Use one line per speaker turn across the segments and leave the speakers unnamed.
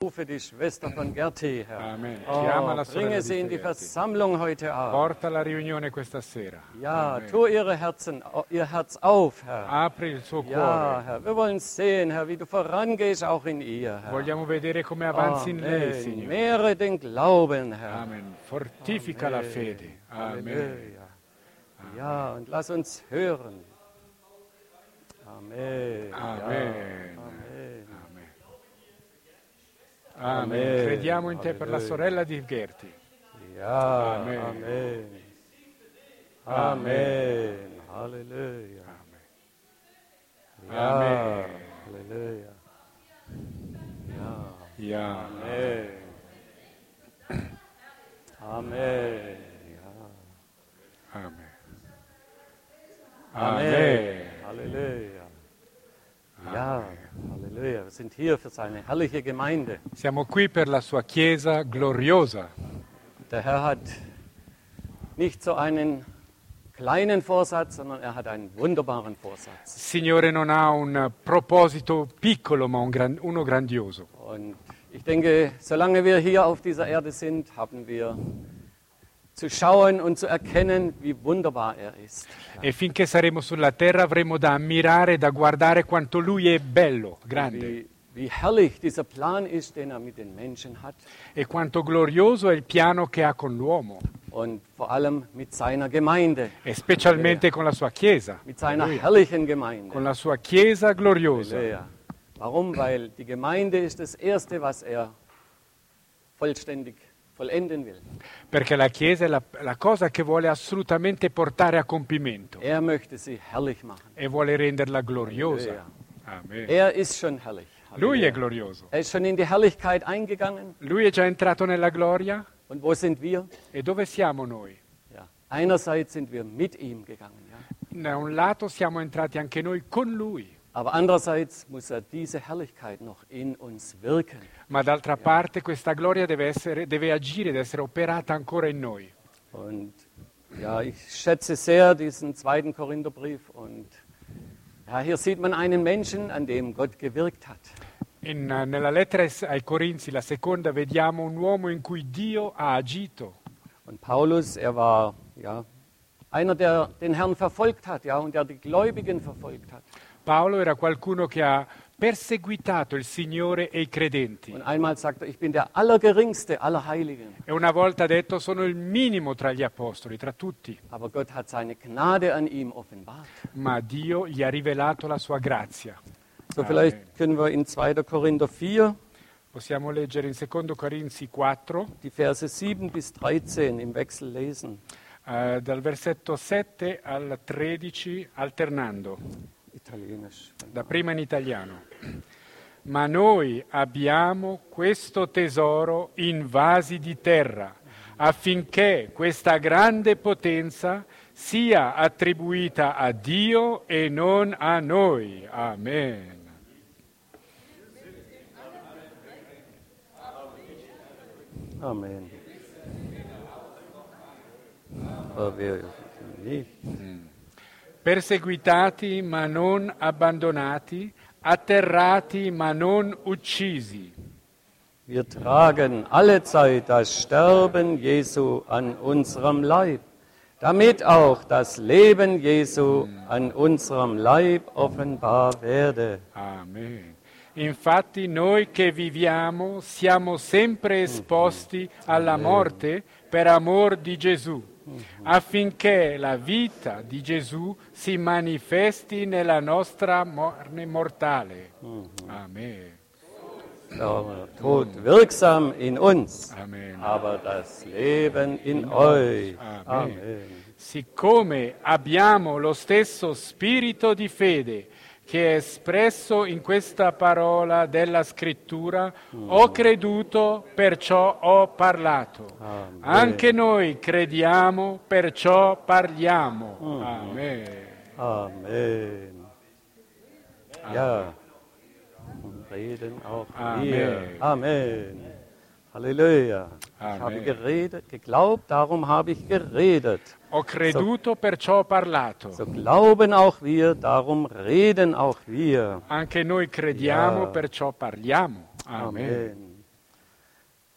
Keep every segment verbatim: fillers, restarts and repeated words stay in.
rufe die Schwester von Gerti, Herr.
Amen.
Oh,
Chiama la sorella
bringe
di
sie in die
Gerti.
Versammlung heute Abend.
Porta la riunione questa sera.
Ja,
Amen.
tu ihre Herzen, ihr Herz auf, Herr.
Apri il suo
Ja,
cuore.
Herr, wir wollen sehen, Herr, wie du vorangehst auch in ihr, Herr.
Vogliamo vedere come avanzi in lei,
Amen.
Signore.
Mehre den Glauben, Herr.
Amen. Fortifica la fede. Amen.
Halleluja. Ja, und lass uns hören. Amen.
Amen.
Ja. Amen.
Amen.
Amen.
Amen. Crediamo in te per la
Alleluia.
sorella di Gerti.
Ja,
Amen.
Amen.
Amen.
Amen. Halleluja.
Amen.
Ja,
Amen.
Halleluja. Ja.
Ja.
Amen. Amen. Ja.
Amen.
Amen.
Amen.
Halleluja. Ja, Halleluja. Wir sind hier für seine herrliche Gemeinde.
Siamo qui per la sua Chiesa gloriosa.
Der Herr hat nicht so einen kleinen Vorsatz, sondern er hat einen wunderbaren Vorsatz.
Il Signore non ha un proposito piccolo, ma un gran- uno grandioso.
Und ich denke, solange wir hier auf dieser Erde sind, haben wir zu schauen und zu erkennen, wie wunderbar er ist.
E finché saremo sulla terra avremo da ammirare, da guardare quanto Lui è bello, grande,
Wie, wie herrlich dieser Plan ist, den er mit den Menschen hat
e quanto glorioso è il piano che ha con l'uomo,
und vor allem mit seiner Gemeinde,
e specialmente con la sua Chiesa,
mit seiner herrlichen Gemeinde.
con la sua Chiesa gloriosa.
Halleluja. Warum? Weil die Gemeinde ist das Erste, was er vollständig vollenden will.
Perché la Chiesa è la, la cosa che vuole assolutamente portare a compimento
Er möchte sie herrlich machen.
e vuole renderla gloriosa.
Halleluja.
Amen.
Er ist schon herrlich.
Lui
Halleluja.
è glorioso.
Er ist schon in die Herrlichkeit eingegangen.
Lui è già entrato nella gloria.
Und wo sind wir?
E dove siamo noi?
Ja. Einerseits sind wir mit ihm gegangen, ja.
Da un lato siamo entrati anche noi con Lui,
Aber andererseits muss er diese Herrlichkeit noch in uns wirken.
ma d'altra parte questa gloria deve, essere, deve agire, deve essere operata ancora in noi.
Und ja, ich schätze sehr diesen zweiten Korintherbrief. Und ja, hier sieht man einen Menschen, an dem Gott gewirkt hat.
In, nella lettera ai Corinzi, la seconda, vediamo un uomo in cui Dio ha agito.
Und Paulus, er war ja einer, der den Herrn verfolgt hat, ja, und der die Gläubigen verfolgt hat.
Paolo era qualcuno che ha perseguitato il Signore e i credenti.
Und einmal sagt er, ich bin der allergeringste aller Heiligen.
E una volta ha detto, sono il minimo tra gli apostoli, tra tutti.
Aber Gott hat seine Gnade an ihm offenbart.
Ma Dio gli ha rivelato la sua grazia.
So,
Amen.
vielleicht können wir in zweiter Korinther vier
Possiamo leggere in secondo Corinzi quattro,
die Verse sieben bis dreizehn im Wechsel lesen.
eh, dal versetto sette al tredici, alternando.
Italienisch.
Da prima in italiano. Ma noi abbiamo questo tesoro in vasi di terra, affinché questa grande potenza sia attribuita a Dio e non a noi. Amen.
Amen. Aber wir nicht.
Perseguitati ma non abbandonati, atterrati ma non uccisi.
Wir tragen allezeit das Sterben Jesu an unserem Leib, damit auch das Leben Jesu an unserem Leib offenbar werde.
Amen. Infatti noi che viviamo siamo sempre esposti alla morte per amor di Gesù, affinché la vita di Gesù si manifesti nella nostra carne mortale. Amen.
Der Tod wirksam in uns,
Amen.
aber das Leben in euch.
Amen.
Amen.
Siccome abbiamo lo stesso spirito di fede che è espresso in questa parola della scrittura, ho creduto, perciò ho parlato.
Amen.
Anche noi crediamo, perciò parliamo. Amen.
Amen. Ja, und reden auch
Amen.
wir. Amen. Halleluja. Ich
Amen.
habe geredet, geglaubt, darum habe ich geredet.
Ho creduto, perciò ho parlato.
So glauben auch wir, darum reden auch wir.
Anche noi crediamo,
Ja.
perciò parliamo. Amen.
Amen.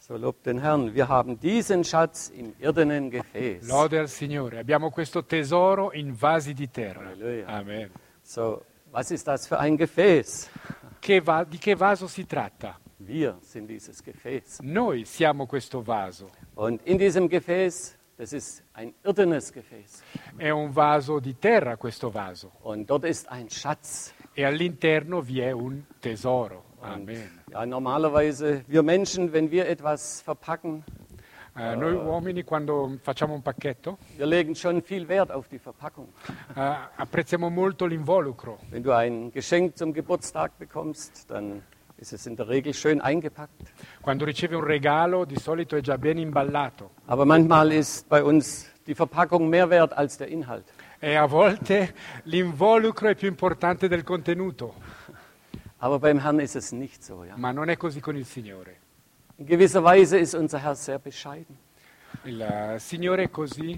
So lobt den Herrn. Wir haben diesen Schatz im irdenen Gefäß.
Lode al Signore. Abbiamo questo tesoro in vasi di terra.
Halleluja.
Amen.
So, was ist das für ein Gefäß?
Che va- di che vaso si tratta?
Wir sind dieses Gefäß.
Noi siamo questo vaso.
Und in diesem Gefäß, das ist ein irdenes Gefäß.
È un vaso di terra questo vaso.
Und dort ist ein Schatz.
E all'interno vi è un tesoro. Amen.
Ja, normalerweise, wir Menschen, wenn wir etwas verpacken,
Eh, noi uomini quando facciamo un pacchetto
wir legen schon viel Wert auf die Verpackung.
eh, apprezziamo molto l'involucro.
Wenn du ein Geschenk zum Geburtstag bekommst, dann ist es in der Regel schön eingepackt.
Quando ricevi un regalo di solito è già ben imballato
Aber manchmal ist bei uns die Verpackung mehr wert als der Inhalt.
e a volte l'involucro è più importante del contenuto,
Aber beim Herrn ist es nicht so. Ja?
ma non è così con il Signore.
In gewisser Weise ist unser Herr sehr bescheiden.
Il eh, Signore è così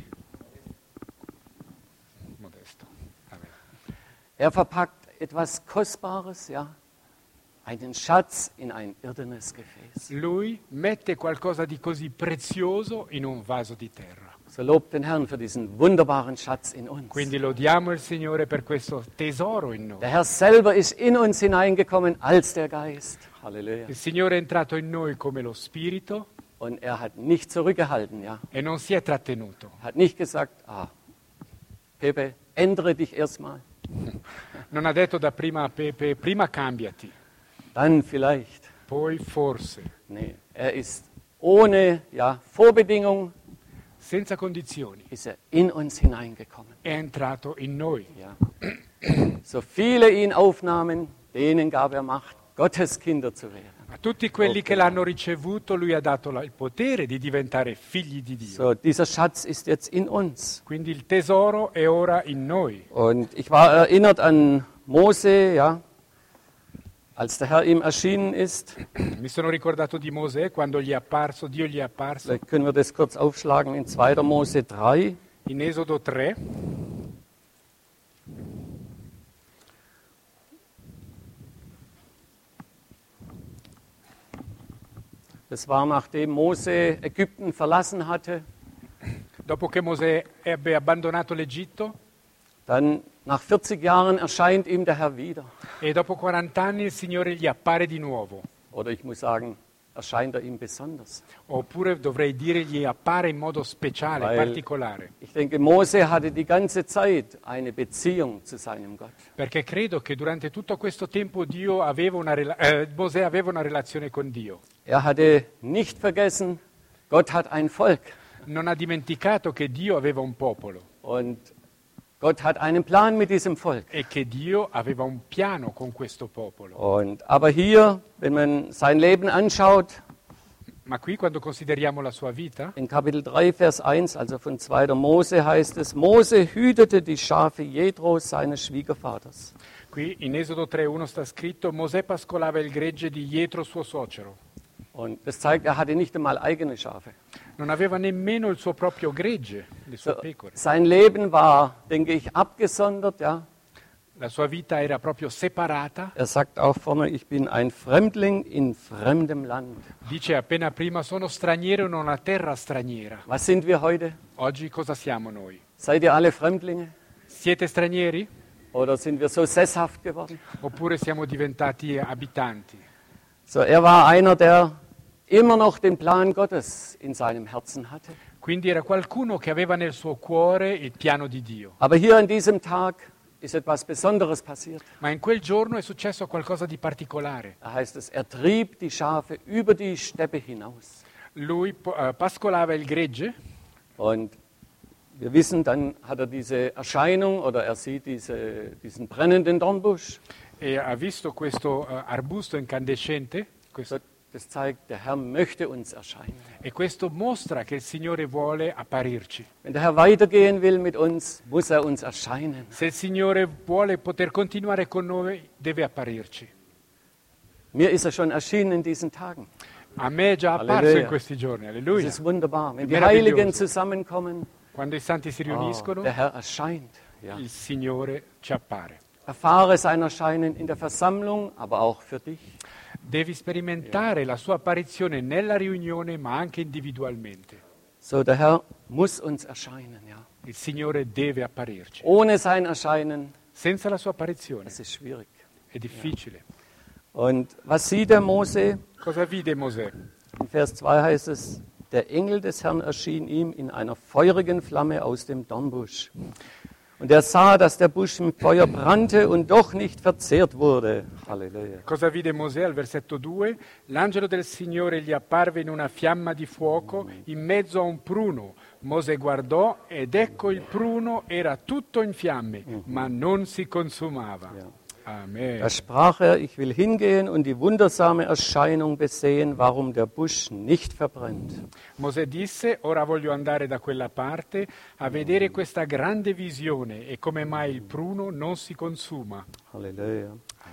modesto. Amen.
Er verpackt etwas Kostbares, ja, einen Schatz in ein irdenes Gefäß.
Lui mette qualcosa di così prezioso in un vaso di terra.
So lobt den Herrn für diesen wunderbaren Schatz in uns.
Quindi lodiamo il Signore per questo tesoro in noi.
Der Herr selber ist in uns hineingekommen als der Geist. Halleluja.
Il Signore è entrato in noi come lo Spirito
Und er hat nicht zurückgehalten, ja.
e non si è trattenuto.
Hat nicht gesagt, ah, Pepe, ändere dich erstmal,
Non ha detto da prima a Pepe, prima cambiati,
dann vielleicht.
poi forse,
Nee, er ist ohne ja, Vorbedingung
senza condizioni.
ist er in uns hineingekommen.
È entrato in noi.
Ja. So viele ihn aufnahmen, denen gab er Macht, Gottes Kinder zu werden.
A tutti quelli che l'hanno ricevuto, lui ha dato la- il potere di diventare figli di Dio.
So, dieser Schatz ist jetzt in uns.
Quindi il tesoro è ora in noi.
Und ich war erinnert an Mose, ja, als der Herr ihm erschienen ist.
Mi sono ricordato di Mosè quando gli è apparso, Dio gli è apparso
Vielleicht können wir das kurz aufschlagen in zweiter Mose drei.
in Esodo tre.
Das war, nachdem Mose Ägypten verlassen hatte.
Dopo che Mosè ebbe abbandonato l'Egitto
Dann nach vierzig Jahren erscheint ihm der Herr wieder.
e dopo quaranta anni il Signore gli appare di nuovo.
Oder ich muss sagen, erscheint er ihm besonders.
Oppure dovrei dire gli appare in modo speciale,
Weil-
particolare.
Ich denke, Mose hatte die ganze Zeit eine Beziehung zu seinem Gott.
Perché credo che durante tutto questo tempo Dio aveva una rela- eh, Mosè aveva una relazione con Dio.
Er hatte nicht vergessen, Gott hat ein Volk
Non ha dimenticato che Dio aveva un popolo
und Gott hat einen Plan mit diesem Volk.
e che Dio aveva un piano con questo popolo.
Und, aber hier, wenn man sein Leben anschaut,
Ma qui quando consideriamo la sua vita,
in Kapitel drei, Vers eins, also von zweiter Mose heißt es, Mose hütete die Schafe Jethros, seines Schwiegervaters.
qui in Esodo tre uno sta scritto: Mosè pascolava il gregge di Jetro suo suocero.
Und das zeigt, er hatte nicht einmal eigene Schafe.
Non aveva nemmeno il suo proprio gregge, le sue
So,
pecore.
sein Leben war, denke ich, abgesondert. Ja.
La sua vita era proprio separata.
Er sagt auch vorne, ich bin ein Fremdling in fremdem Land.
Dice appena prima: sono straniero in una terra straniera.
Was sind wir heute?
Oggi cosa siamo noi?
Seid ihr alle Fremdlinge?
Siete stranieri?
Oder sind wir so sesshaft geworden?
Oppure siamo diventati abitanti?
So, er war einer, der immer noch den Plan Gottes in seinem Herzen hatte.
Quindi era qualcuno che aveva nel suo cuore il piano di Dio.
Aber hier an diesem Tag ist etwas Besonderes passiert.
Ma in quel giorno è successo qualcosa di particolare.
Da heißt es, er trieb die Schafe über die Steppe hinaus.
Lui po- eh, pascolava il gregge
Und wir wissen, dann hat er diese Erscheinung oder er sieht diese, diesen brennenden Dornbusch.
e ha visto questo eh, arbusto incandescente. Questo,
So, das zeigt, der Herr möchte uns erscheinen.
e questo mostra che il Signore vuole apparirci.
Wenn der Herr weitergehen will mit uns, muss er uns erscheinen.
Se il Signore vuole poter continuare con noi, deve apparirci.
Mir ist er schon erschienen in diesen Tagen.
A me è già apparso
Alleluia.
in questi giorni,
Das
alleluia.
ist wunderbar. Wenn die
Meraviglioso.
Heiligen zusammenkommen,
Quando i santi si
oh,
riuniscono,
der Herr erscheint. Ja.
il Signore ci appare.
Erfahre sein Erscheinen in der Versammlung, aber auch für dich.
Devi sperimentare la sua apparizione nella riunione, ma anche individualmente.
So, der Herr muss uns erscheinen, ja.
Il Signore deve apparirci.
Ohne sein Erscheinen,
Senza la sua apparizione
das ist schwierig.
è difficile.
Und was sieht der Mose?
Cosa vide Mosè?
In Vers zwei heißt es, der Engel des Herrn erschien ihm in einer feurigen Flamme aus dem Dornbusch. Und er sah, dass der Busch im Feuer brannte und doch nicht verzehrt wurde. Halleluja.
Cosa vide Mosè al versetto due? L'angelo del Signore gli apparve in una fiamma di fuoco in mezzo a un pruno. Mosè guardò ed ecco il pruno era tutto in fiamme, ma non si consumava. Amen.
Da sprach er, ich will hingehen und die wundersame Erscheinung besehen, warum der Busch nicht verbrennt.
Mosè disse, ora voglio andare da quella parte a vedere questa grande visione e come mai il pruno non si consuma.
Halleluja.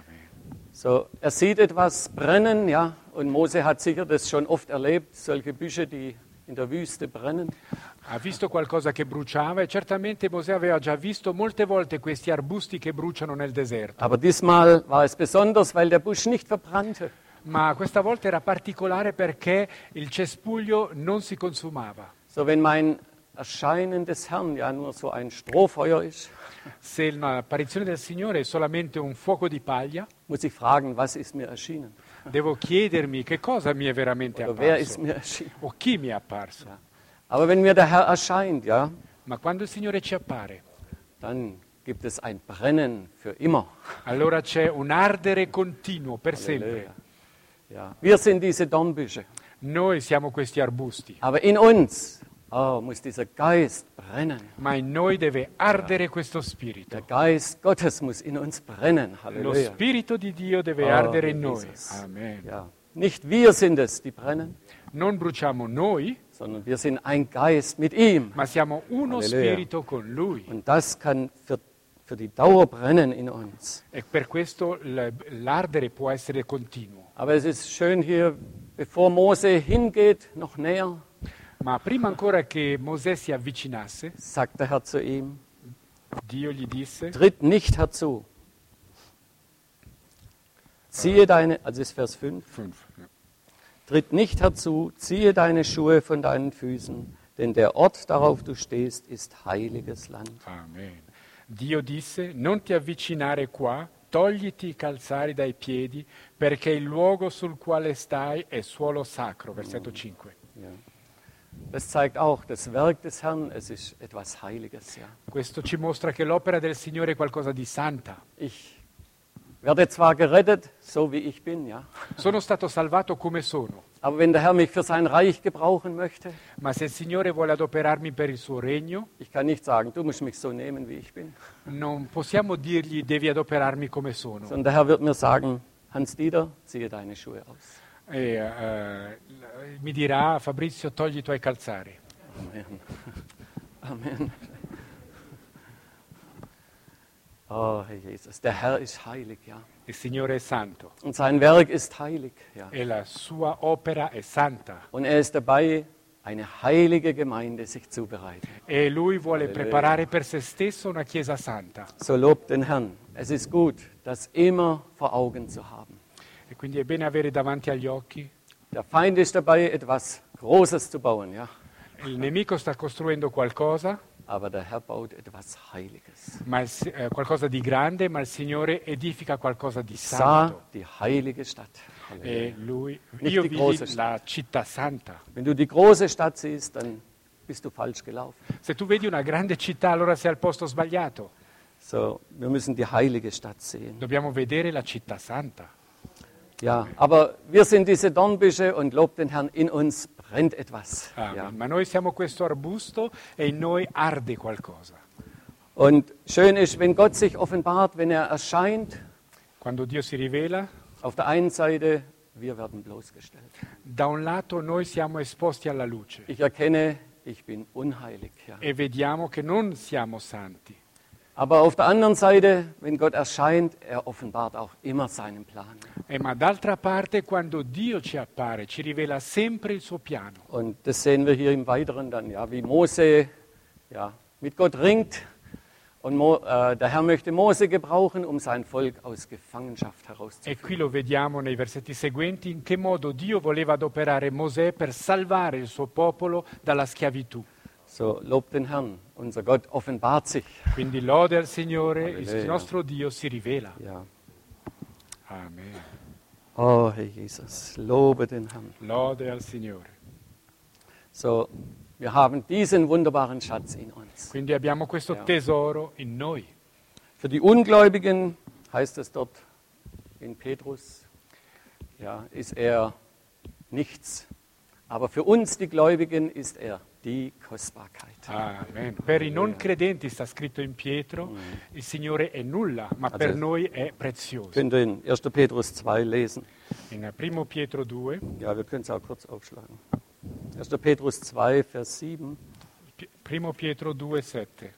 So, er sieht etwas brennen, ja, und Mose hat sicher das schon oft erlebt, solche Büsche, die in der Wüste brennen.
Ha visto qualcosa che bruciava e certamente Mosè aveva già visto molte volte questi arbusti che bruciano nel deserto.
Aber diesmal war es besonders, weil der Busch nicht verbrannte.
Ma questa volta era particolare perché il cespuglio non si consumava.
So, wenn mein Erscheinen des Herrn ja nur so ein Strohfeuer ist,
Se l'apparizione del Signore è solamente un fuoco di paglia,
muss ich fragen, was ist mir erschienen?
devo chiedermi che cosa mi è veramente
Oder wer ist
apparso
mir erschienen?
o chi mi è apparso.
Ja. Aber wenn mir der Herr erscheint, ja,
Ma quando il Signore ci appare,
dann gibt es ein Brennen für immer.
allora c'è un ardere continuo per sempre.
Halleluja. Ja. Wir sind diese Dornbüsche.
Noi siamo questi arbusti,
Aber in uns oh, muss dieser Geist brennen.
ma in noi deve ardere questo
Der
spirito.
Geist Gottes muss in uns brennen.
Lo
Halleluja.
spirito di Dio deve
Oh,
ardere in noi.
Jesus.
Amen.
Ja. Nicht wir sind es, die brennen,
Non bruciamo noi,
sondern wir sind ein Geist mit ihm.
ma siamo uno
Alleluia.
spirito con Lui.
Und das kann für, für die Dauer brennen in uns.
E per questo l- l'ardere può essere continuo.
Aber es ist schön hier, bevor Mose hingeht, noch näher,
Ma prima ancora che Mosè si avvicinasse,
sagt der Herr zu ihm,
Dio gli disse,
tritt nicht herzu. Ziehe deine, also ist Vers fünf,
Fünf, ja.
tritt nicht herzu, ziehe deine Schuhe von deinen Füßen, denn der Ort, darauf du stehst, ist heiliges Land.
Amen. Dio disse, non ti avvicinare qua, togliti i calzari dai piedi, perché il luogo sul quale stai è suolo sacro. Versetto cinque.
Ja. Das zeigt auch das Werk des Herrn, es ist etwas Heiliges. Ja.
Questo ci mostra che l'opera del Signore è qualcosa di santa.
Ich werde zwar gerettet, so wie ich bin, ja,
Sono stato salvato come sono,
aber wenn der Herr mich für sein Reich gebrauchen möchte,
ma se il Signore vuole adoperarmi per il suo regno,
ich kann nicht sagen, du musst mich so nehmen, wie ich bin,
non possiamo dirgli devi adoperarmi come sono.
sondern der Herr wird mir sagen, Hans-Dieter, ziehe deine Schuhe aus.
E, eh, mi dirà, Fabrizio, togli i tuoi calzari.
Amen. Amen. Oh, Herr Jesus, der Herr ist heilig, ja.
Il Signore è santo
Und sein Werk ist heilig, ja.
e la sua opera è santa.
Und er ist dabei, eine heilige Gemeinde sich zubereiten.
E lui vuole
Alleluia.
preparare per se stesso una chiesa santa.
So lobt den Herrn. Es ist gut, das immer vor Augen zu haben.
E quindi è bene avere davanti agli occhi.
Der Feind ist dabei, etwas Großes zu bauen, ja.
Il nemico sta costruendo qualcosa,
Aber der Herr baut etwas Heiliges.
ma il si- eh, qualcosa di grande, ma il Signore edifica qualcosa di
Sah
santo.
die heilige Stadt.
E lui,
Nicht
io
die
vidi
große
la città santa.
Wenn du die große Stadt siehst, dann bist du falsch gelaufen.
Se tu vedi una grande città, allora sei al posto sbagliato.
So, wir müssen die heilige Stadt sehen.
Dobbiamo vedere la città santa.
Ja, aber wir sind diese Dornbüsche und lobt den Herrn, in uns brennt etwas.
Amen.
Ja.
Ma noi siamo questo arbusto e in noi arde qualcosa.
Und schön ist, wenn Gott sich offenbart, wenn er erscheint,
Quando Dio si rivela,
auf der einen Seite, wir werden bloßgestellt.
da un lato noi siamo esposti alla luce
Ich erkenne, ich bin unheilig. Ja.
e vediamo che non siamo santi.
Aber auf der anderen Seite, wenn Gott erscheint, er offenbart auch immer seinen Plan.
Eh, ma d'altra parte, quando Dio ci appare, ci rivela sempre il suo piano.
Und das sehen wir hier im Weiteren dann, ja, wie Mose ja, mit Gott ringt Und Mo, äh, der Herr möchte Mose gebrauchen, um sein Volk aus Gefangenschaft
E
herauszuführen.
qui lo vediamo nei versetti seguenti in che modo Dio voleva adoperare Mosè per salvare il suo popolo dalla schiavitù.
So, lobt den Herrn, unser Gott offenbart sich.
Quindi lode al Signore, il
Alleluia.
nostro Dio si rivela.
Ja.
Amen.
Oh, Herr Jesus, lobe den Herrn.
Lode al Signore.
So, wir haben diesen wunderbaren Schatz in uns.
Quindi abbiamo questo
Ja.
tesoro in noi.
Für die Ungläubigen heißt es dort in Petrus, ja, ist er nichts. Aber für uns, die Gläubigen, ist er die Kostbarkeit.
Amen. Per i non credenti, sta scritto in Pietro, il Signore è nulla, ma per
Also-
noi è prezioso.
Könnt ihr in erster Petrus zwei lesen?
In primo Pietro due,
Ja, wir können es auch kurz aufschlagen. erster Petrus zwei, Vers sieben.
Pi- primo Pietro due, sette.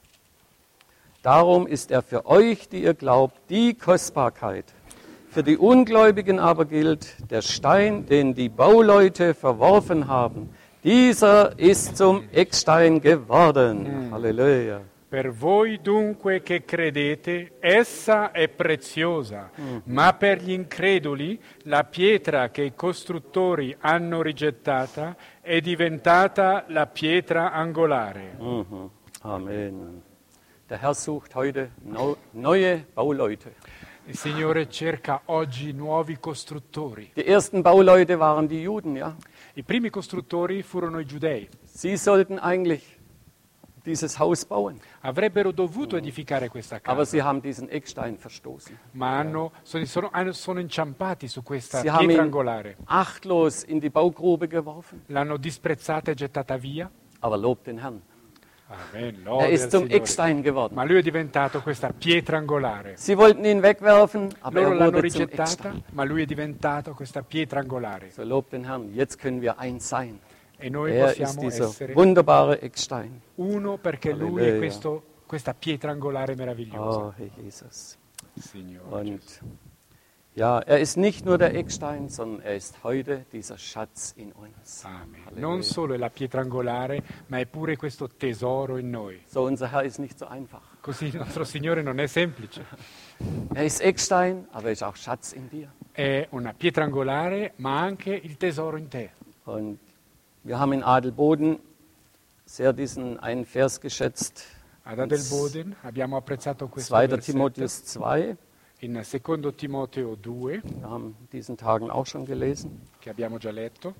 Darum ist er für euch, die ihr glaubt, die Kostbarkeit. Für die Ungläubigen aber gilt, der Stein, den die Bauleute verworfen haben, dieser ist zum Eckstein geworden. Halleluja.
Per voi dunque che credete, essa è preziosa, ma per gli increduli la pietra che i costruttori hanno rigettata è diventata la pietra angolare.
Mhm. Amen. Der Herr sucht heute neu- neue Bauleute.
Il Signore cerca oggi nuovi costruttori.
Die ersten Bauleute waren die Juden, ja.
I primi costruttori furono i giudei.
Sie sollten eigentlich dieses Haus bauen,
Avrebbero dovuto edificare questa
aber
casa,
sie haben diesen Eckstein verstoßen.
ma hanno, sono, sono- hanno- sono inciampati su questa
Sie haben
pietra
ihn
angolare.
achtlos in die Baugrube geworfen,
L'hanno disprezzata e gettata via.
aber lobt den Herrn.
Amen,
Er
lode
ist
al
zum
Signore.
Eckstein geworden.
Ma lui è diventato questa pietra angolare.
Sie wollten ihn wegwerfen, aber
Loro
er
l'hanno
wurde zum
rigettata,
Eckstein.
ma lui è diventato questa pietra angolare.
So lobt den Herrn. Jetzt können wir eins sein.
E noi
Er ist
possiamo
dieser
essere
wunderbare Eckstein.
uno perché lui è
Alleluia.
questo, questa pietra angolare meravigliosa.
Oh, Herr Jesus.
Signore.
Und ja, er ist nicht nur der Eckstein, sondern er ist heute dieser Schatz in uns.
Amen.
Halleluja.
Non solo è la pietra angolare, ma è pure questo tesoro in noi.
So, unser Herr ist nicht so einfach.
Così il nostro Signore non è semplice.
Er ist Eckstein, aber er ist auch Schatz in dir.
È una pietra angolare, ma anche il tesoro in te.
Und wir haben in Adelboden sehr diesen einen Vers geschätzt.
Ad Adelboden abbiamo apprezzato questo
zweiter
versetto.
Timotheus zwei.
In secondo Timoteo due,
Wir haben in diesen Tagen auch schon gelesen.
che abbiamo già letto,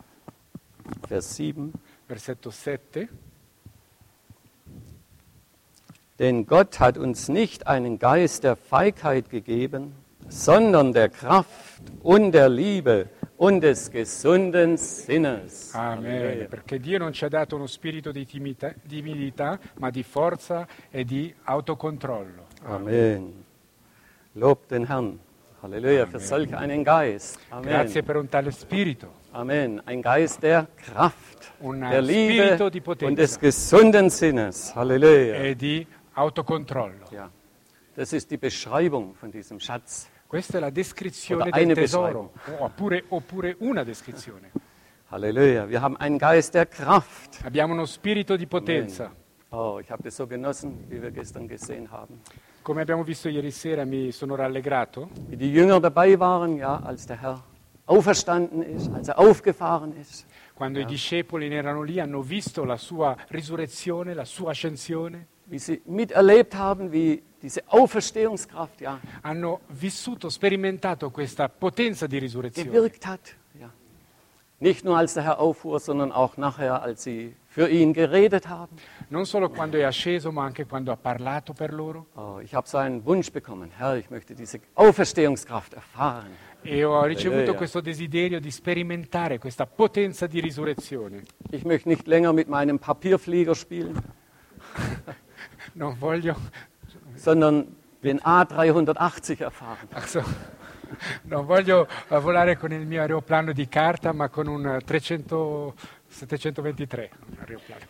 Vers sieben.
versetto sette.
Denn Gott hat uns nicht einen Geist der Feigheit gegeben, sondern der Kraft und der Liebe und des gesunden Sinnes.
Amen.
Halleluja.
Perché Dio non ci ha dato uno spirito di timida- timidità, ma di forza e di autocontrollo.
Amen. Lobt den Herrn. Halleluja, für solch einen Geist.
Grazie
Amen.
per un tale spirito,
Amen. Ein Geist der Kraft,
un
der Liebe
spirito di
und des
potenza
gesunden Sinnes. Halleluja.
e di autocontrollo.
Ja, das ist die Beschreibung von diesem Schatz.
Questa è la descrizione
Oder
del
eine
tesoro, oppure, oppure una descrizione.
Halleluja. Wir haben einen Geist der Kraft.
Abbiamo uno spirito di potenza.
Oh, ich habe das so genossen, wie wir gestern gesehen haben.
Come abbiamo visto ieri sera, mi sono rallegrato
Wie die Jünger dabei waren, ja, als der Herr auferstanden ist, als er aufgefahren ist.
quando i discepoli erano lì, hanno visto la sua risurrezione, la sua ascensione,
Wie sie miterlebt haben, wie diese Auferstehungskraft, ja,
hanno vissuto, sperimentato questa potenza di risurrezione.
gewirkt hat. Ja. Nicht nur als der Herr auffuhr, sondern auch nachher, als sie für ihn geredet haben.
Non solo quando è asceso, ma anche quando ha parlato per loro.
Oh, ich habe so einen Wunsch bekommen, Herr, ich möchte diese Auferstehungskraft erfahren.
E ho ricevuto
Alleluia.
questo desiderio di sperimentare questa potenza di risurrezione.
Ich möchte nicht länger mit meinem Papierflieger spielen,
Non voglio,
sondern den A dreihundertachtzig erfahren.
ach so, non voglio eh, volare con il mio aeroplano di carta, ma con un eh, trecento, settecentoventitré. Un aeroplano.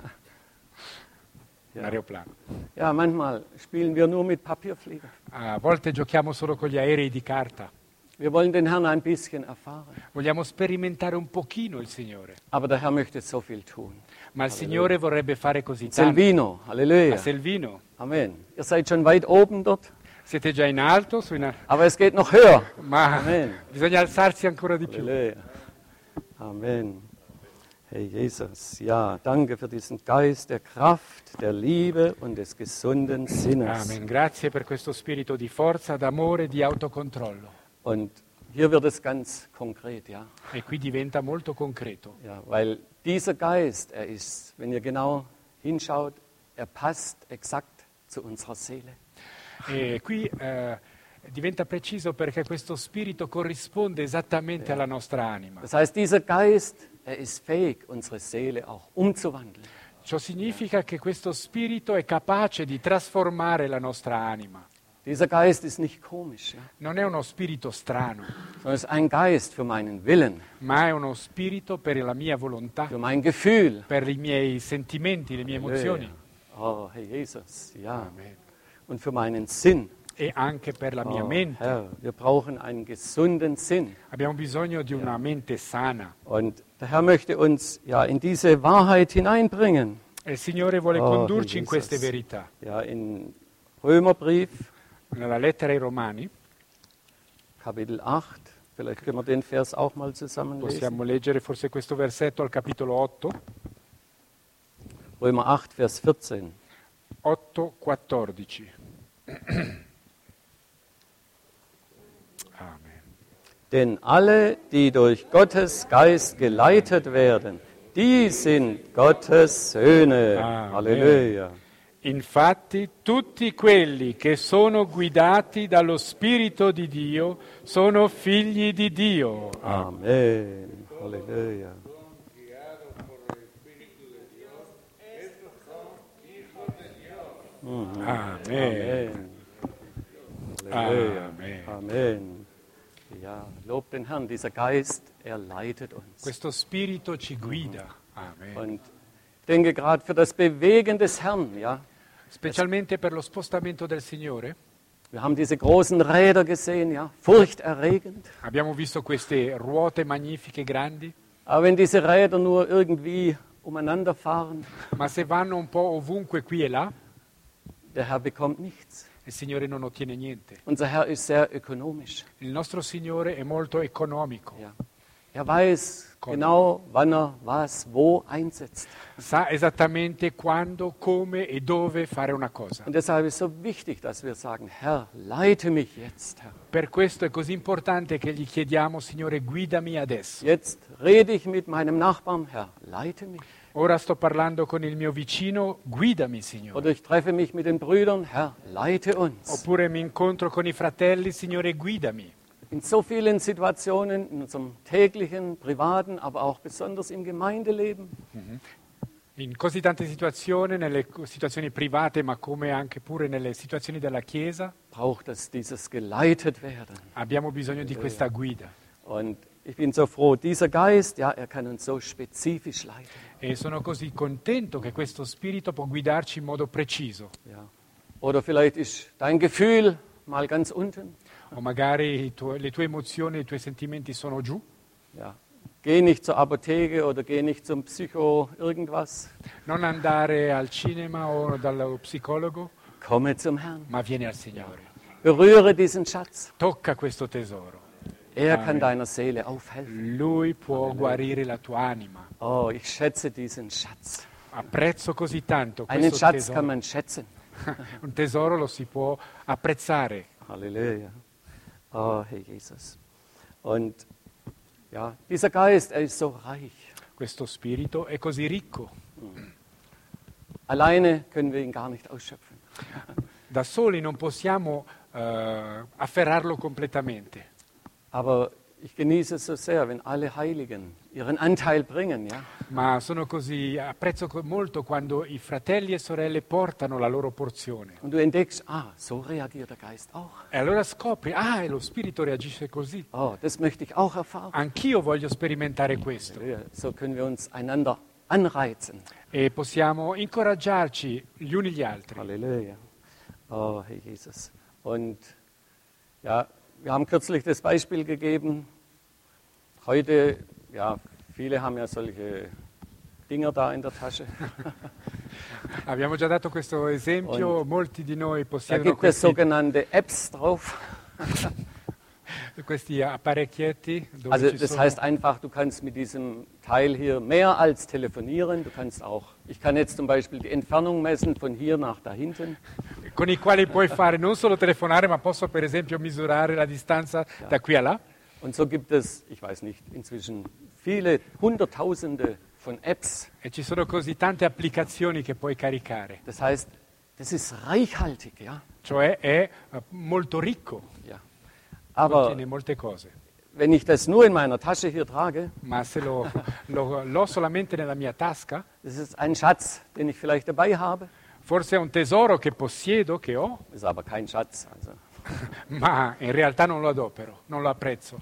Un
Ja.
aeroplano.
Ja, manchmal spielen wir nur mit Papierflieger.
A volte giochiamo solo con gli aerei di carta.
Wir wollen den Herrn ein bisschen erfahren.
Vogliamo sperimentare un pochino il Signore.
Aber der Herr möchte so viel tun.
Ma il Signore vorrebbe fare così tanto.
Selvino,
A
Halleluja.
Selvino,
Amen. Ihr seid schon weit oben dort,
Siete già in alto, su in-
aber es geht noch höher.
ma
Amen.
bisogna alzarsi ancora di più.
Halleluja. Amen. Herr Jesus, ja, danke für diesen Geist der Kraft, der Liebe und des gesunden Sinnes.
Amen. Grazie per questo spirito di forza, d'amore e di autocontrollo.
Und hier wird es ganz konkret, ja.
E qui diventa molto concreto.
Ja, weil dieser Geist, er ist, wenn ihr genau hinschaut, er passt exakt zu unserer Seele.
E qui eh, diventa preciso perché questo spirito corrisponde esattamente alla nostra anima.
Das heißt, dieser Geist, er ist fähig, unsere Seele auch umzuwandeln.
Ciò significa che questo spirito è capace di trasformare la nostra anima.
Dieser Geist ist nicht komisch, ja,
Non è uno spirito strano,
sondern es ist ein Geist für meinen Willen,
ma è uno spirito per la mia volontà,
für mein Gefühl.
per i miei sentimenti, le mie emozioni
Oh, Herr Jesus, ja.
Amen.
Und für meinen Sinn.
e anche per la mia
Oh,
mente.
Herr, wir brauchen einen gesunden Sinn.
Abbiamo bisogno di una mente sana.
Und der Herr möchte uns ja in diese Wahrheit hineinbringen.
E il Signore vuole
Oh,
condurci in
Jesus.
queste verità.
Ja, in Römerbrief,
Nella lettera ai Romani
Kapitel acht, vielleicht können wir den Vers auch mal zusammen lesen.
possiamo leggere forse questo versetto al capitolo otto,
Römer acht, Vers vierzehn.
otto quattordici. Amen.
Denn alle, die durch Gottes Geist geleitet werden, die sind Gottes Söhne.
Amen.
Halleluja.
Infatti tutti quelli che sono guidati dallo Spirito di Dio sono figli di Dio.
Amen. Halleluja.
Amen.
Amen. Halleluja.
Amen.
Amen. Ja, lob den Herrn. Dieser Geist, er leitet uns.
Questo Spirito ci guida. Amen.
Und ich denke gerade für das Bewegen des Herrn, ja.
Specialmente per lo spostamento del Signore.
Wir haben diese großen Räder gesehen, ja, furchterregend.
Abbiamo visto queste ruote magnifiche, grandi,
Aber wenn diese Räder nur irgendwie umeinander fahren,
ma se vanno un po' ovunque qui e là,
der Herr bekommt nichts.
il Signore non ottiene niente.
Unser Herr ist sehr ökonomisch.
Il nostro Signore è molto economico,
Ja. Er weiß genau, wann er was wo einsetzt.
sa esattamente quando, come e dove fare una cosa.
Und deshalb ist es so wichtig, dass wir sagen, Herr, leite mich jetzt, Herr.
Per questo è così importante che gli chiediamo, Signore, guidami adesso.
Jetzt rede ich mit meinem Nachbarn, Herr, leite mich.
Ora sto parlando con il mio vicino, guidami, Signore.
Oder ich treffe mich mit den Brüdern, Herr, leite uns.
Oppure mi incontro con i fratelli, Signore, guidami.
In so vielen Situationen, in unserem täglichen, privaten, aber auch besonders im Gemeindeleben,
In così tante situazioni, nelle co- situazioni private, ma come anche pure nelle situazioni della Chiesa,
braucht es dieses geleitet werden.
abbiamo bisogno di questa guida.
Und ich bin so froh, dieser Geist, ja, er kann uns so spezifisch leiten.
E sono così contento che questo Spirito può guidarci in modo preciso.
Ja. Oder vielleicht ist dein Gefühl mal ganz unten.
O magari i tuoi- le tue emozioni, i tuoi sentimenti sono giù.
Ja. Geh nicht zur Apotheke oder geh nicht zum Psycho irgendwas.
Non andare al cinema o dallo psicologo,
Komme zum Herrn.
ma vieni al Signore.
Berühre diesen Schatz.
Tocca questo tesoro.
Er kann deiner Seele aufhelfen.
Lui può guarire la tua anima.
Oh, ich schätze diesen Schatz.
Apprezzo così tanto
Einen
questo
Schatz kann
tesoro.
man schätzen.
Un tesoro lo si può apprezzare.
Halleluja. Oh, Herr Jesus. Und ja, dieser Geist, er ist so reich.
Questo spirito è così ricco.
Alleine können wir ihn gar nicht ausschöpfen.
Da soli non possiamo eh, afferrarlo completamente.
Aber ich genieße es so sehr, wenn alle Heiligen ihren Anteil bringen, ja.
Ma sono così, apprezzo co- molto quando i fratelli e sorelle portano la loro porzione.
Und du entdeckst, ah, so reagiert der Geist auch.
E allora scopri, ah, e lo spirito reagisce così.
Oh, das möchte ich auch erfahren.
Anch'io voglio sperimentare questo.
Ja, so können wir uns einander anreizen.
E possiamo incoraggiarci gli uni gli altri.
Halleluja. Oh, Herr Jesus. Und ja, wir haben kürzlich das Beispiel gegeben. Heute, ja, viele haben ja solche Dinger da in der Tasche.
Abbiamo già dato questo esempio,
Und
molti di noi
Da
possiedono
gibt es
questi,
sogenannte Apps drauf.
questi apparecchietti dove
Also
ci
das
sono...
heißt einfach, du kannst mit diesem Teil hier mehr als telefonieren. Du kannst auch, ich kann jetzt zum Beispiel die Entfernung messen von hier nach da hinten.
con i quali puoi fare non solo telefonare, ma posso per esempio misurare la distanza da qui a là.
Und so gibt es, ich weiß nicht, inzwischen viele Hunderttausende von Apps.
E ci sono così tante applicazioni che puoi caricare.
Das heißt, das ist reichhaltig, ja.
Cioè è eh, molto ricco,
ja. Aber
contiene molte cose.
wenn ich das nur in meiner Tasche hier trage,
Ma se lo, lo- l'ho solamente nella mia tasca,
das ist ein Schatz, den ich vielleicht dabei habe,
forse è un tesoro che possiedo, che ho,
ist aber kein Schatz. Also.
ma in realtà non lo adopero, non lo apprezzo.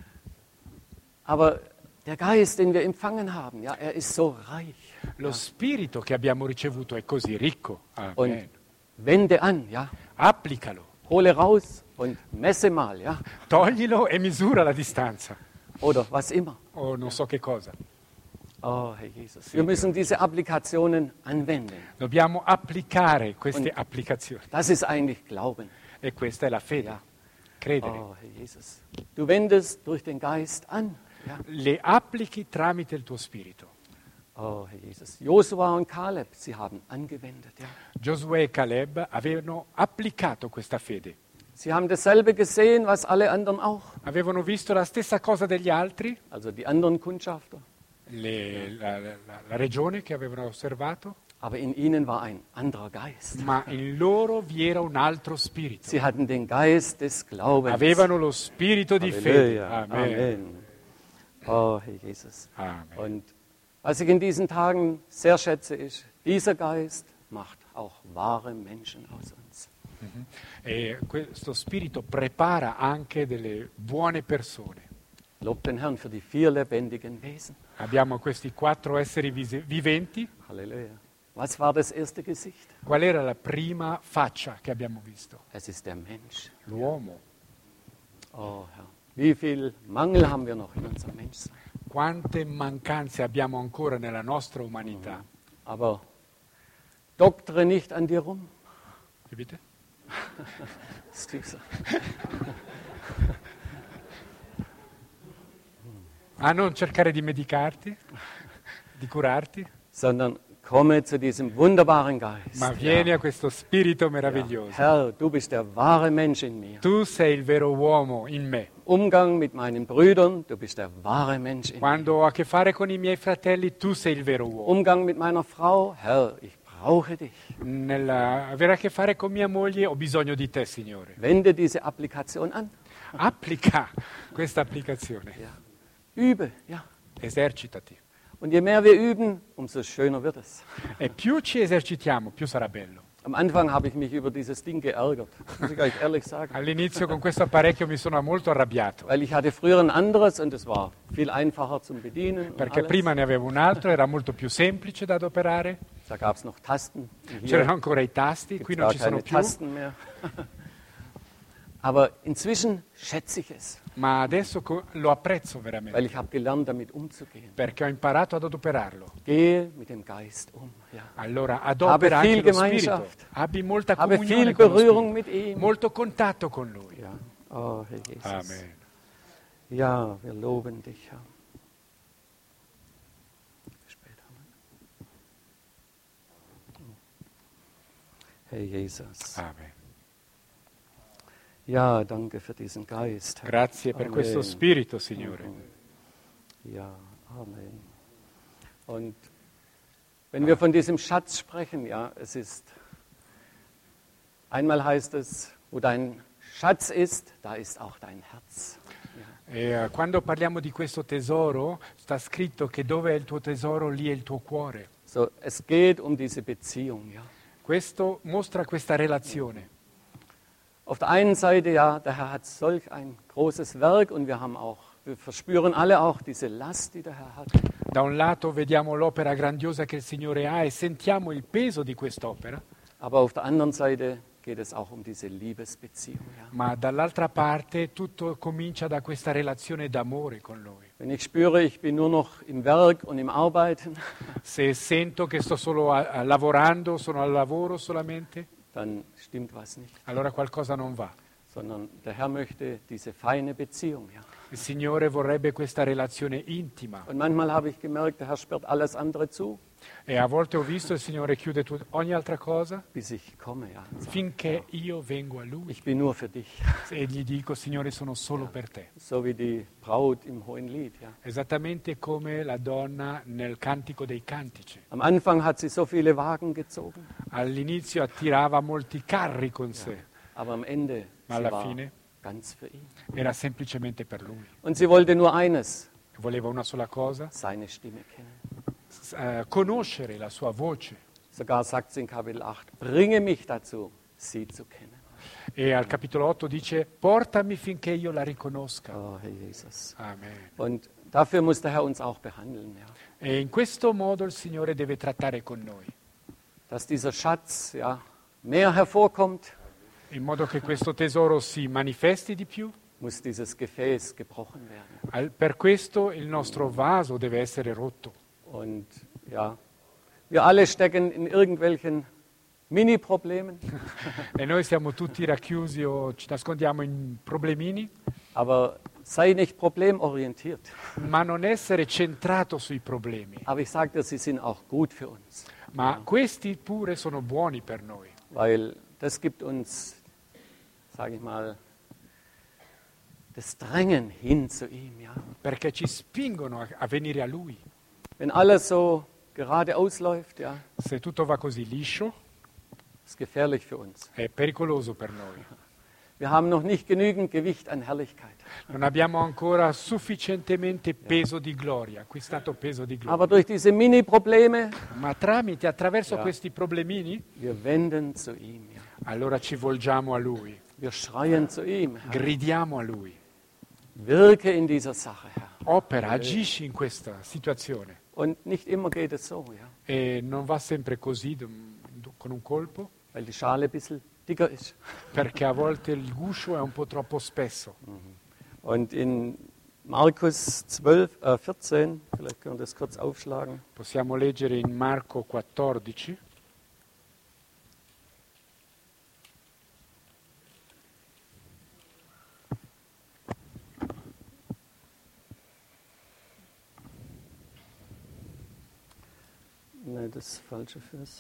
Aber der Geist, den wir empfangen haben, ja, er ist so reich.
Lo spirito che abbiamo ricevuto è così ricco. Amen.
Und wende an, ja,
Applicalo,
hole raus und messe mal, ja,
toglilo e misura la distanza,
oder was immer.
o non so che cosa.
Oh, Herr Jesus, wir müssen diese Applikationen anwenden.
Dobbiamo applicare queste
Und-
applicazioni.
Das ist eigentlich Glauben.
E questa è la fede,
Ja.
credere.
Oh, Herr Jesus, du wendest durch den Geist an. Ja.
Le applichi tramite il tuo spirito.
Oh, Herr Jesus, Josua und Kaleb, sie haben angewendet. Ja.
Giosuè e Caleb avevano applicato questa fede.
Sie haben dasselbe gesehen, was alle anderen auch.
Avevano visto la stessa cosa degli altri,
Also die anderen Kundschafter.
le- la, la- la regione che avevano osservato,
Aber in ihnen war ein anderer Geist.
ma in loro vi era un altro spirito.
Sie hatten den Geist des Glaubens.
Avevano lo spirito di fede.
Halleluja.
Amen.
Amen. Oh, Herr Jesus.
Amen.
Und was ich in diesen Tagen sehr schätze, ist, dieser Geist macht auch wahre Menschen aus uns.
E questo spirito prepara anche delle buone persone.
Lobt den Herrn für die vier lebendigen Wesen.
Abbiamo questi quattro esseri vise- viventi.
Halleluja. Was war das erste Gesicht?
Qual era la prima faccia che abbiamo visto?
Es ist der Mensch.
L'uomo.
Oh Herr, wie viel Mangel haben wir noch in unserem Menschsein?
Quante mancanze abbiamo ancora nella nostra umanità.
Aber doktere nicht an dir rum.
Wie bitte?
Scusa.
A non cercare di medicarti, di curarti,
Sondern komme zu diesem wunderbaren Geist.
ma vieni a questo spirito meraviglioso.
Herr, du bist der wahre Mensch in mir.
Tu sei il vero uomo in me.
Umgang mit meinen Brüdern, du bist der wahre Mensch in mir.
Quando ho a che fare con i miei fratelli, tu sei il vero uomo.
Umgang mit meiner Frau, Herr, ich brauche dich.
Nell'avere a che fare con mia moglie ho bisogno di te, Signore.
Wende diese Applikation an.
Applica questa applicazione.
Ja. Übe, ja.
Esercitati.
Und je mehr wir üben, umso schöner wird es.
E più ci esercitiamo, più sarà bello.
Am Anfang habe ich mich über dieses Ding geärgert, muss ich euch ehrlich sagen.
All'inizio con questo apparecchio mi sono molto arrabbiato,
Weil ich hatte früher ein anderes und es war viel einfacher zum Bedienen. Und
perché
alles.
prima ne avevo un altro, era molto più semplice da adoperare,
Da gab es noch Tasten. Und hier
c'erano ancora i tasti,
gibt's
qui non
gar
ci sono
keine
più,
Tasten mehr. Aber inzwischen schätze ich es,
ma adesso co- lo apprezzo
weil
veramente,
ich habe gelernt, damit umzugehen.
perché ho imparato ad adoperarlo.
Gehe mit dem Geist um. Ja.
Allora adopera
Habe viel
anche lo spirito,
Gemeinschaft.
abbi molta
Habe
comunione
viel
con lo
Berührung
spirito,
mit ihm.
molto contatto con lui.
Ja. Oh, Herr Jesus.
Amen.
Ja, wir loben dich, Herr. Später. Herr Jesus.
Amen.
Ja, danke für diesen Geist. Herr.
Grazie per
Amen.
questo spirito, Signore.
Ja, Amen. Und wenn wir von diesem Schatz sprechen, ja, es ist, einmal heißt es, wo dein Schatz ist, da ist auch dein Herz.
E, eh, quando parliamo di questo tesoro, sta scritto che dove è il tuo tesoro, lì è il tuo cuore.
So, es geht um diese Beziehung, ja.
Questo mostra questa relazione.
Auf der einen Seite, ja, der Herr hat solch ein großes Werk und wir haben auch, wir verspüren alle auch diese Last, die der Herr hat.
Da un lato vediamo l'opera grandiosa che il Signore ha e sentiamo il peso di quest'opera,
Aber auf der anderen Seite geht es auch um diese Liebesbeziehung, ja.
ma dall'altra parte tutto comincia da questa relazione d'amore con Lui.
Wenn ich spüre, ich bin nur noch im Werk und im Arbeiten,
Se sento che sto solo a- a lavorando, sono al lavoro solamente,
dann stimmt was nicht.
allora qualcosa non va.
Sondern der Herr möchte diese feine Beziehung. Ja.
Il Signore vorrebbe questa relazione intima.
Und manchmal habe ich gemerkt, der Herr sperrt alles andere zu,
E a volte ho visto il Signore chiude tut- ogni altra cosa
bis ich komme. Ja.
finché io vengo a Lui
Ich bin nur für dich.
e gli dico, Signore, sono solo per te.
So wie die Braut im hohen Lied. Ja.
Esattamente come la donna nel Cantico dei Cantici.
Am Anfang hat sie so viele Wagen gezogen,
All'inizio attirava molti carri con sé,
aber am Ende
ma
sie
alla
war
fine
ganz für ihn.
era semplicemente per Lui.
Und sie wollte nur eines,
Voleva una sola cosa,
seine Stimme kennen.
s- eh, conoscere la sua voce.
Sogar sagt sie in Kapitel acht, bringe mich dazu, sie zu kennen.
E al capitolo otto dice, portami finché io la riconosca.
Oh, Herr Jesus.
Amen.
Und dafür muss der Herr uns auch behandeln, ja.
E in questo modo il Signore deve trattare con noi,
Dass dieser Schatz ja, mehr hervorkommt,
in modo che questo tesoro si manifesti di più.
muss dieses Gefäß gebrochen werden.
Al- Per questo il nostro vaso deve essere rotto.
Und ja, wir alle stecken in irgendwelchen Mini-Problemen,
E noi siamo tutti racchiusi o ci nascondiamo in problemini,
aber sei nicht problemorientiert.
ma non essere centrato sui problemi.
Aber ich sage dir, sie sind auch gut für uns,
Ma questi pure sono buoni per noi,
weil das gibt uns, sage ich mal, das Drängen hin zu ihm. Ja.
perché ci spingono a, a venire a Lui.
Wenn alles so geradeaus läuft, ja,
Se tutto va così liscio,
ist gefährlich für uns.
è pericoloso per noi.
Wir haben noch nicht genügend Gewicht an Herrlichkeit.
Non abbiamo ancora sufficientemente peso di gloria, acquistato peso di gloria.
Aber durch diese Mini-Probleme,
Ma tramite, attraverso
Ja.
questi problemini,
wir wenden zu ihm. Ja.
allora ci volgiamo a Lui,
Wir schreien zu ihm. Herr.
gridiamo a Lui.
Wirke in dieser Sache, Herr.
Opera, agisci in questa situazione.
Und nicht immer geht es so, ja,
E non va sempre così, d- con un colpo,
weil die Schale ein bisschen dicker ist.
perché a volte il guscio è un po' troppo spesso.
Und in Markus zwölf, äh, vierzehn, vielleicht können wir das kurz aufschlagen.
Possiamo leggere in Marco quattordici,
Nein, das ist falsche Vers.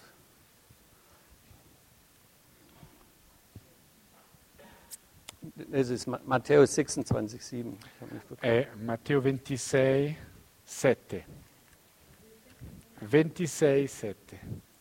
Es ist Ma- Matthäus sechsundzwanzig, sieben. Ich habe nicht bekommen.
è Matteo ventisei, sette. ventisei, sette.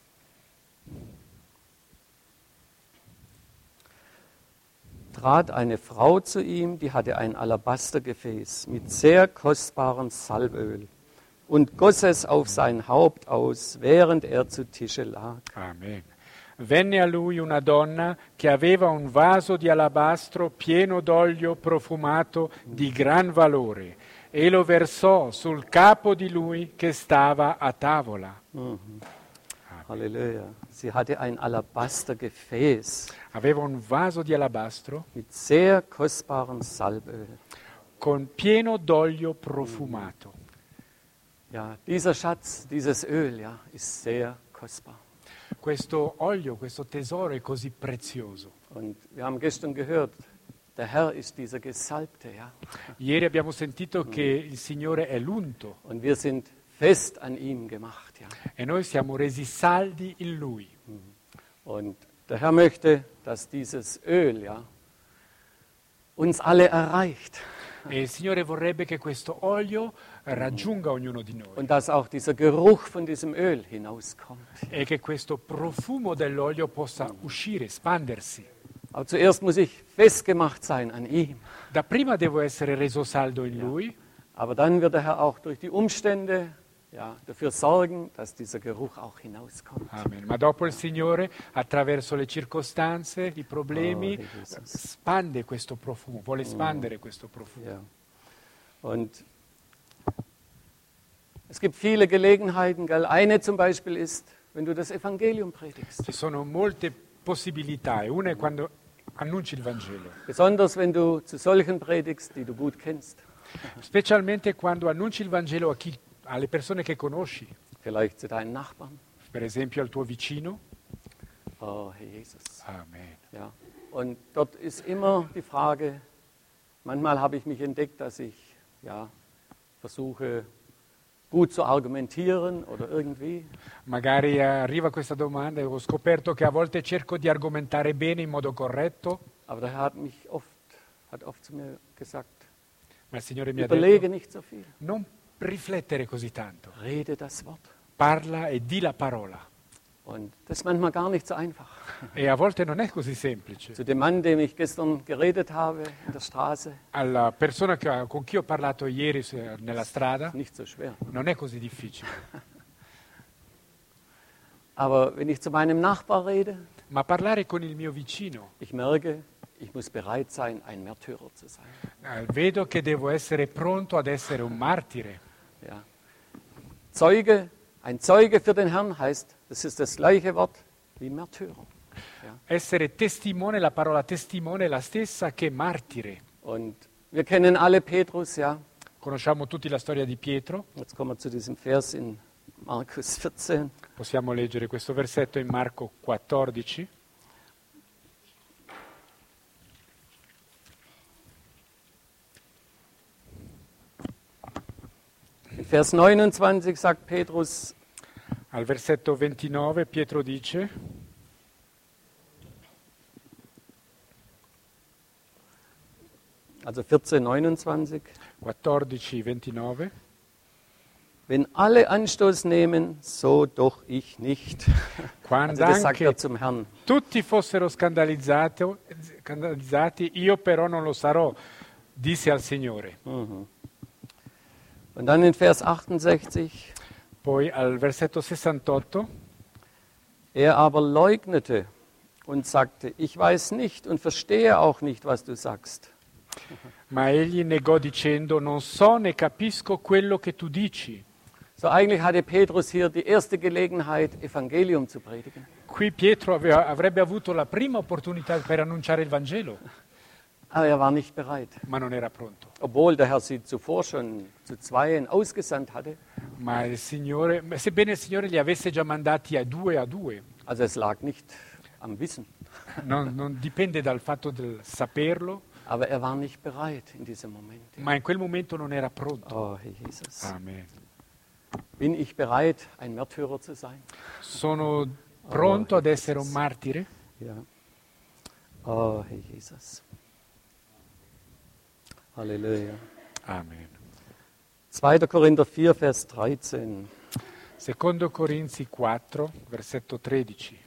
Trat eine Frau zu ihm, die hatte ein Alabastergefäß mit sehr kostbarem Salböl und goss es auf sein Haupt aus, während er zu Tische lag.
Amen. Venne a lui una donna che aveva un vaso di alabastro pieno d'olio profumato di gran valore e lo versò sul capo di lui che stava a tavola.
Halleluja. Sie hatte ein Alabastergefäß
Aveva un vaso di alabastro
mit sehr kostbarem Salböl.
con pieno d'olio profumato.
Ja, dieser Schatz, dieses Öl, ja, ist sehr kostbar.
Questo olio, questo tesoro è così prezioso.
Und wir haben gestern gehört, der Herr ist dieser Gesalbte, ja.
Ieri abbiamo sentito che il Signore è l'unto
Und wir sind fest an ihm gemacht, ja.
e noi siamo resi saldi in Lui.
Und der Herr möchte, dass dieses Öl, ja, uns alle erreicht
E il Signore vorrebbe che questo olio raggiunga ognuno di noi
und dass auch dieser Geruch von diesem Öl hinauskommt.
e che questo profumo dell'olio possa uscire, espandersi.
Aber zuerst muss ich festgemacht sein an ihm.
Dapprima devo essere reso saldo in Lui,
Aber dann wird der Herr auch durch die Umstände ja, dafür sorgen, dass dieser Geruch auch hinauskommt.
Amen. Ma dopo il Signore, attraverso le circostanze, i problemi,
Oh, Jesus.
spande questo profumo, vuole espandere questo profumo.
Ja. Und es gibt viele Gelegenheiten, gell? Eine zum Beispiel ist, wenn du das Evangelium predigst.
Ci sono molte possibilità e una è quando annunci il Vangelo,
Besonders wenn du zu solchen predigst, die du gut kennst.
specialmente quando annunci il Vangelo a chi, alle persone che conosci,
Vielleicht zu deinen Nachbarn.
per esempio al tuo vicino.
Oh, Herr Jesus.
Amen.
Ja. Und dort ist immer die Frage, manchmal habe ich mich entdeckt, dass ich ja, versuche, gut zu argumentieren oder irgendwie.
Magari arriva questa domanda e ho scoperto che a volte cerco di argomentare bene in modo corretto,
Aber der Herr hat mich oft, hat oft zu mir gesagt,
ma il Signore mi ha
überlege
detto
nicht so viel,
non riflettere così tanto,
rede das Wort.
parla e di la parola.
Und das ist manchmal gar nicht so einfach.
E a volte non è così semplice.
Zu dem Mann, dem ich gestern geredet habe in der Straße,
Alla persona che- con chi ho parlato ieri se- nella strada
ist nicht so schwer.
non è così difficile,
Aber wenn ich zu meinem Nachbar rede,
ma parlare con il mio vicino,
ich merke, ich muss bereit sein, ein Märtyrer zu sein.
eh, vedo che devo essere pronto ad essere un martire.
Ja. Zeuge, ein Zeuge für den Herrn heißt, das ist das gleiche Wort wie Märtyrer. Ja.
Essere testimone, la parola testimone è la stessa che martire.
Und wir kennen alle Petrus, ja.
Conosciamo tutti la storia di Pietro,
Jetzt kommen wir zu diesem Vers in Markus vierzehn.
possiamo leggere questo versetto in Marco quattordici.
In Vers neunundzwanzig sagt Petrus,
Al versetto ventinove Pietro dice,
also vierzehn, neunundzwanzig,
quattordici ventinove,
wenn alle Anstoß nehmen, so doch ich nicht.
quando
Also das sagt er
anche
zum Herrn.
tutti fossero scandalizzati, scandalizzati, io però non lo sarò, disse al Signore.
Mhm. Und dann in Vers achtundsechzig,
Poi al versetto sessantotto,
er aber leugnete und sagte, ich weiß nicht und verstehe auch nicht, was du sagst.
ma egli negò dicendo, non so né capisco quello che tu dici.
So eigentlich hatte Petrus hier die erste Gelegenheit, Evangelium zu predigen.
Qui Pietro aveva- avrebbe avuto la prima opportunità per annunciare il Vangelo,
Aber er war nicht bereit.
ma non era pronto.
Obwohl der Herr sie zuvor schon zu zweien ausgesandt hatte.
Ma il Signore, sebbene il Signore li avesse già mandati a due a due,
Also es lag nicht am Wissen.
non, non dipende dal fatto del saperlo,
Aber er war nicht bereit in diesem Moment.
ma in quel momento non era pronto.
Oh, Herr Jesus.
Amen.
Bin ich bereit, ein Märtyrer zu sein?
Sono pronto ad essere un martire?
Ja. Oh, Herr Jesus. Halleluja.
Amen.
zweiter Korinther vier, Vers dreizehn.
Secondo Corinzi quattro, versetto tredici.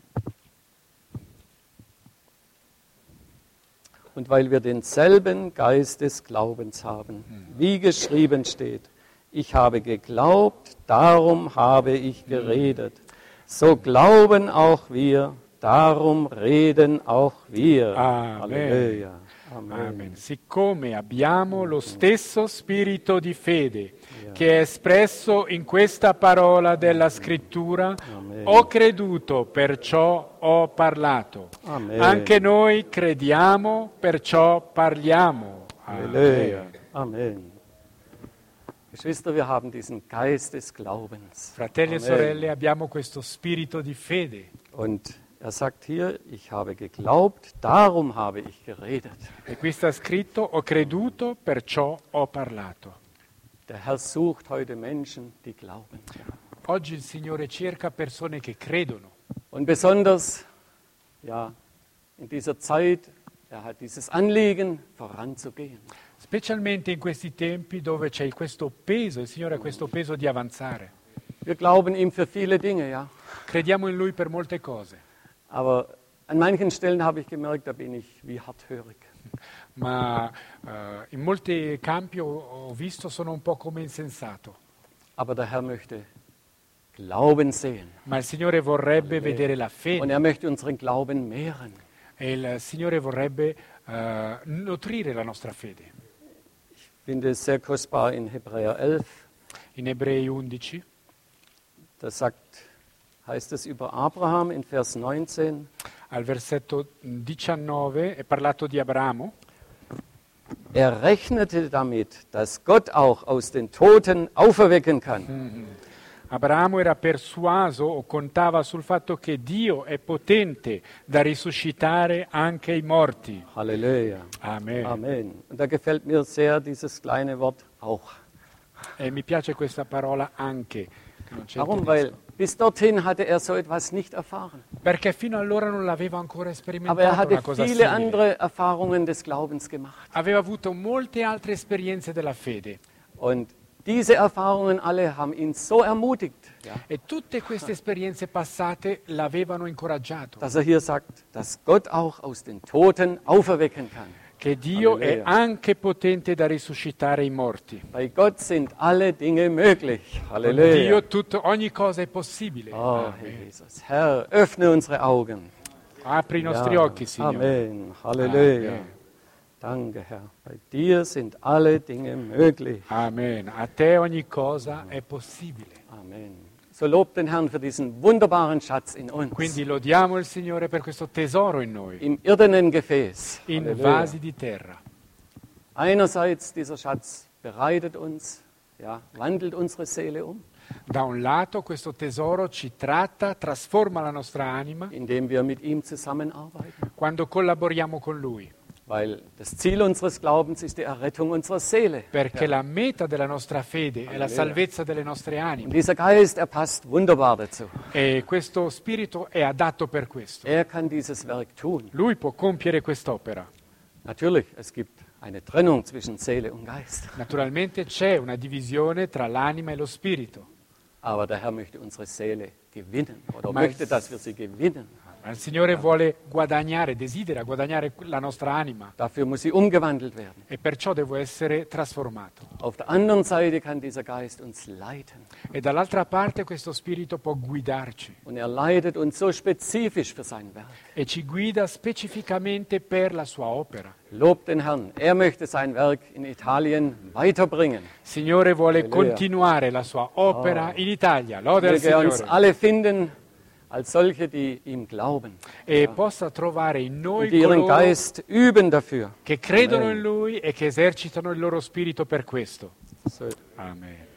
Und weil wir denselben Geist des Glaubens haben, wie geschrieben steht, ich habe geglaubt, darum habe ich geredet. So glauben auch wir, darum reden auch wir.
Amen.
Halleluja. Amen.
Amen. Siccome abbiamo lo stesso spirito di fede che è espresso in questa parola della scrittura,
Amen.
ho creduto, perciò ho parlato.
Amen.
Anche noi crediamo, perciò parliamo.
Halleluja.
Amen.
Amen. Geschwister, wir haben diesen Geist des Glaubens.
Fratelli e
Amen.
sorelle, abbiamo questo spirito di fede.
Und er sagt hier, ich habe geglaubt, darum habe ich geredet.
E qui sta scritto, ho creduto, perciò ho parlato.
Der Herr sucht heute Menschen, die glauben.
Oggi il Signore cerca persone che credono.
Und besonders, ja, in dieser Zeit, er hat dieses Anliegen, voranzugehen.
Specialmente in questi tempi dove c'è questo peso, il Signore ha questo peso di avanzare.
Wir glauben ihm für viele Dinge, ja.
Crediamo in Lui per molte cose,
Aber an manchen Stellen habe ich gemerkt, da bin ich wie harthörig.
ma eh, in molti campi ho, ho visto sono un po' come insensato.
Aber der Herr möchte Glauben sehen.
Ma il Signore vorrebbe
Amen.
vedere la
Und
fede
er möchte unseren Glauben mehren.
e il Signore vorrebbe eh, nutrire la nostra fede.
Ich finde es sehr kostbar in Hebräer elf.
In Ebrei undici,
Da sagt, heißt es über Abraham in Vers neunzehn.
al versetto diciannove, è parlato di Abramo.
er rechnete damit, dass Gott auch aus den Toten auferwecken kann.
Abramo era persuaso o contava sul fatto che Dio è potente da risuscitare anche i morti.
Halleluja.
Amen.
Amen. Und da gefällt mir sehr dieses kleine Wort auch.
E mi piace questa parola anche. Che non c'è in
Warum?
tedesco.
Weil bis dorthin hatte er so etwas nicht erfahren.
Perché fino allora non l'aveva ancora
Aber er
sperimentato
hatte
una cosa
viele
simile.
andere Erfahrungen des Glaubens gemacht.
Aveva avuto molte altre esperienze della fede.
Und diese Erfahrungen alle haben ihn so ermutigt, ja,
E tutte queste esperienze passate l'avevano incoraggiato.
dass er hier sagt, dass Gott auch aus den Toten auferwecken kann.
Che Dio è
Alleluia.
anche potente da risuscitare i morti.
Bei Gott sind alle Dinge möglich.
Con
Halleluja.
Dio tutto, ogni cosa è possibile.
Oh,
Amen.
Herr Jesus. Herr, öffne unsere Augen.
Apri i nostri
Ja.
occhi, Signore.
Amen. Halleluja.
Amen.
Danke, Herr. Bei dir sind alle Dinge möglich.
Amen. A te ogni cosa è possibile.
Amen. So lobt den Herrn für diesen wunderbaren Schatz in uns.
Quindi lodiamo il Signore per questo tesoro in noi,
Im irdenen Gefäß.
in
Halleluja.
vasi di terra.
Einerseits dieser Schatz bereitet uns, ja, wandelt unsere Seele um,
Da un lato questo tesoro ci tratta, trasforma la nostra anima
indem wir mit ihm zusammenarbeiten.
quando collaboriamo con Lui,
Weil das Ziel unseres Glaubens ist die Errettung unserer Seele.
perché la meta della nostra fede è la
Alleluia.
salvezza delle nostre
Und
anime.
dieser Geist, er passt wunderbar dazu.
E questo Spirito è adatto per questo.
Er kann dieses Werk tun.
Lui può compiere quest'opera.
Natürlich, es gibt eine Trennung zwischen Seele und Geist.
Naturalmente c'è una divisione tra l'anima e lo spirito,
Aber der Herr möchte unsere Seele gewinnen oder
Ma-
möchte, dass wir sie gewinnen.
ma il Signore vuole guadagnare, desidera guadagnare la nostra anima
Dafür muss sie umgewandelt werden.
e perciò deve essere trasformato.
Auf der anderen Seite kann dieser Geist uns leiten.
E dall'altra parte questo spirito può guidarci
Und er leitet uns so spezifisch für sein Werk.
e ci guida specificamente per la sua opera.
Lobt den Herrn. Er möchte sein Werk in Italien weiterbringen.
Il Signore vuole
Alleluia.
continuare la sua opera in Italia. Lode al
Möge er uns
Signore.
alle finden als solche, die ihm glauben.
E possa trovare in noi
Und die ihren
coloro
Geist üben dafür.
che credono
Amen.
in Lui e che esercitano il loro spirito per questo.
So.
Amen.